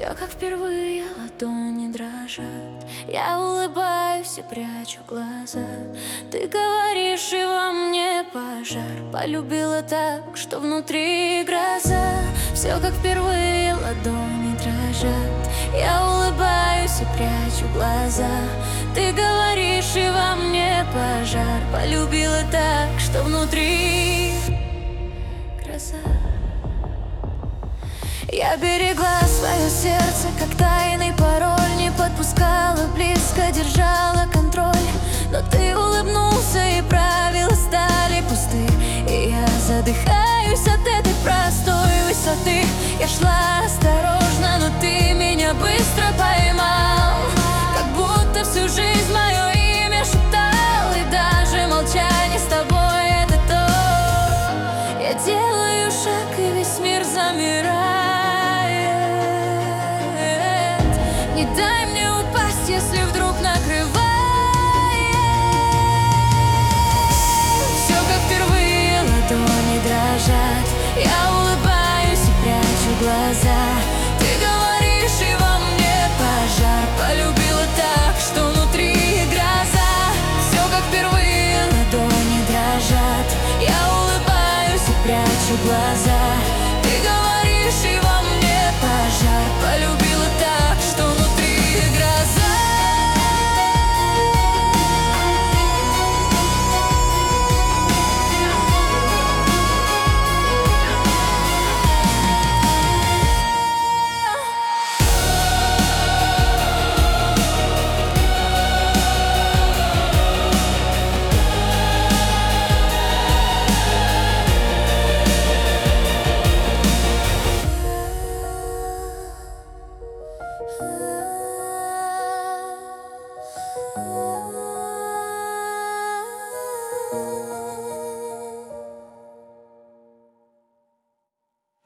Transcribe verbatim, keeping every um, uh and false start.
Все как впервые, ладони дрожат. Я улыбаюсь и прячу глаза. Ты говоришь, и во мне пожар. Полюбила так, что внутри гроза. Все как впервые, ладони дрожат. Я улыбаюсь и прячу глаза. Ты говоришь, и во мне пожар. Полюбила так, что внутри гроза. Я берегла свое сердце, как тайный пароль. Не подпускала близко, держала контроль. Но ты улыбнулся, и правила стали пусты. И я задыхаюсь от этой простой высоты. Я шла осторожно, но ты меня быстро поймал. Как будто всю жизнь мое имя шептал. И даже молчание с тобой — это то. Я делаю шаг, и весь мир замирает. Не дай мне упасть, если вдруг накрывает. Все как впервые, ладони дрожат. Я улыбаюсь и прячу глаза. Ты говоришь,